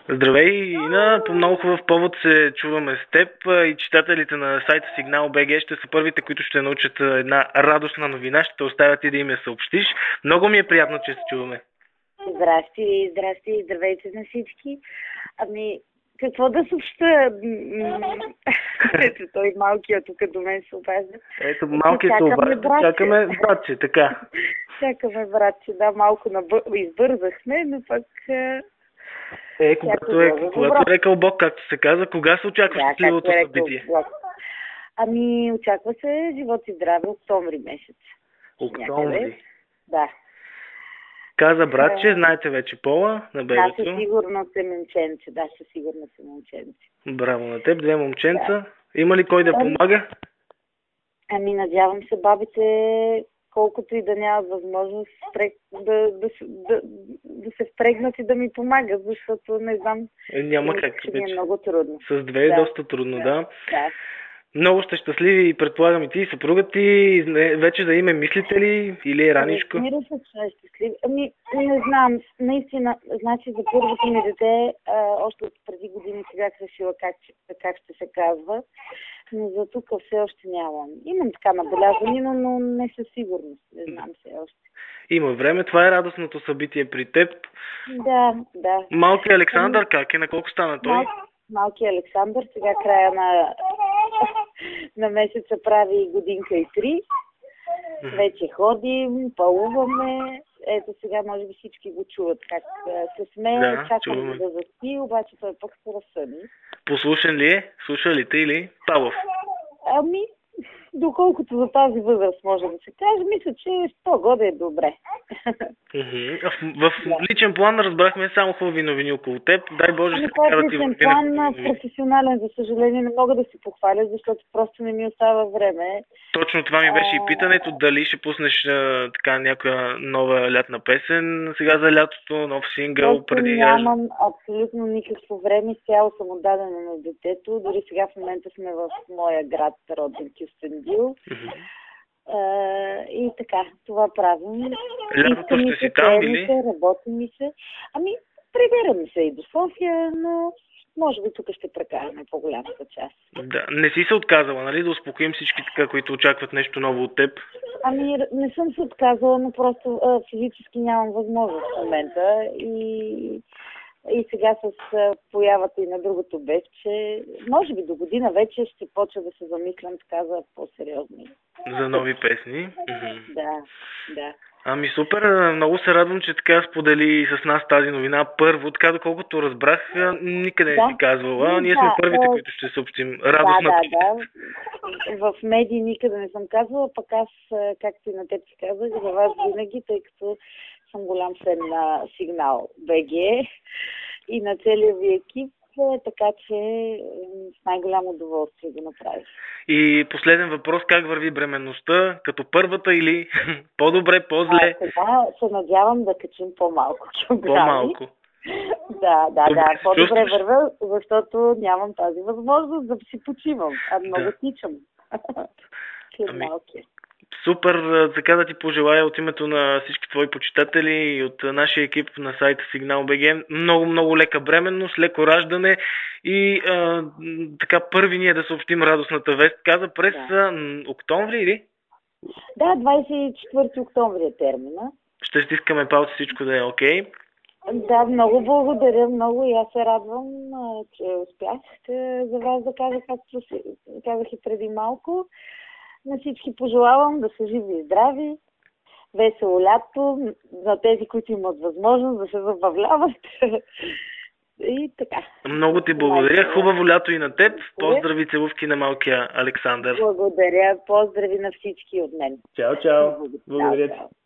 Здравей, Ина! По много хубав повод се чуваме с теб и читателите на сайта Сигнал БГ ще са първите, които ще научат една радостна новина. Ще те оставя ти да им я съобщиш. Много ми е приятно, че се чуваме. Здрасти, здрасти, здравейте на всички. Ами, какво да съобща? Ето той малкият тук до мен се обажда. Ето малкият се обажда, чакаме братче, така. Чакаме братче, да, малко избързахме, но пък... Когато е рекал Бог, както се каза, кога се очаква щастливото събитие? Ами, очаква се живот и здраве октомври месец. Октомври? Да. Каза братче, знаете вече пола на бебето? Да, със сигурност е момченце. Да, със сигурност е момченце. Браво на теб, две момченца. Да. Има ли кой да помага? Ами, надявам се бабите, колкото и да нямат възможност да се впрегнат и да ми помагат, защото не знам, няма как. Че ми е много трудно. С две е доста трудно, да. Много сте щастливи и предполагам и ти, и съпругът ти, вече да име мислите ли или е раничко? Разбира се, че е щастлив. Ами, не знам, наистина, значи за първото ми дете, още от преди години си бях решила как ще се казва, но за тук все още нямам. Имам така набелязани, но не със сигурност, не знам все още. Има време, това е радостното събитие при теб. Да. Малкият Александър как е? На колко стана той? Малкият Александър сега края на месеца прави годинка и 3. Вече ходим, пълуваме. Ето сега може би всички го чуват как се смее, чакам да заспи, обаче той пък се разсъни. Послушен ли е? Слуша ли те или Павлов? Ами, доколкото за тази възраст може да се каже, мисля, че 100 года е добре. В личен план разбрахме само хубави новини около теб. Дай Боже, се така да ти личен план, професионален, за съжаление, не мога да си похваля, защото просто не ми остава време. Точно това ми беше и питането, дали ще пуснеш така някоя нова лятна песен сега за лятото, нов сингъл преди... Нямам абсолютно никакво време, цяло съм отдадена на детето, дори сега в момента сме в моя град, роден Кюстендил. И така, това правим. Лятото ще си там или? Работи ми се. Ами, прибираме се и до София, но може би тук ще прекараме по-голямата част. Да, не си се отказала, нали? Да успокоим всички така, които очакват нещо ново от теб. Ами, не съм се отказала, но просто физически нямам възможност в момента и сега с появата и на другото бебче, може би до година вече ще почва да се замислям така за по-сериозни. За нови песни? Да. Ами супер, много се радвам, че така сподели с нас тази новина. Първо, така доколкото разбрах, никъде не си казвала. Ние сме първите, които ще съобщим радостната. Да. В медии никъде не съм казвала, пък аз, както и на теб си казах, за вас винаги, тъй като съм голям фен на Сигнал БГ и на целия ви екип, така че с най-голямо удоволствие го направих. И последен въпрос, как върви бременността? Като първата или по-добре, по-зле? Сега се надявам да качим по-малко килограми. По-малко? Да. По-добре вървя, защото нямам тази възможност да си почивам, много тичам. Супер, така да ти пожелая от името на всички твои почитатели и от нашия екип на сайта Сигнал БГ много лека бременност, леко раждане и така първи ние да съобщим радостната вест. Каза през октомври или? Да, 24 октомври е термина. Ще стискаме палци всичко да е окей. Да, много благодаря, много и аз се радвам, че успях за вас да кажа, както казах и преди малко. На всички пожелавам да са живи и здрави, весело лято, за тези, които имат възможност да се забавляват. И така. Много ти благодаря. Хубаво лято и на теб. Поздрави, целувки на малкия Александър. Благодаря. Поздрави на всички от мен. Чао. Благодаря ти.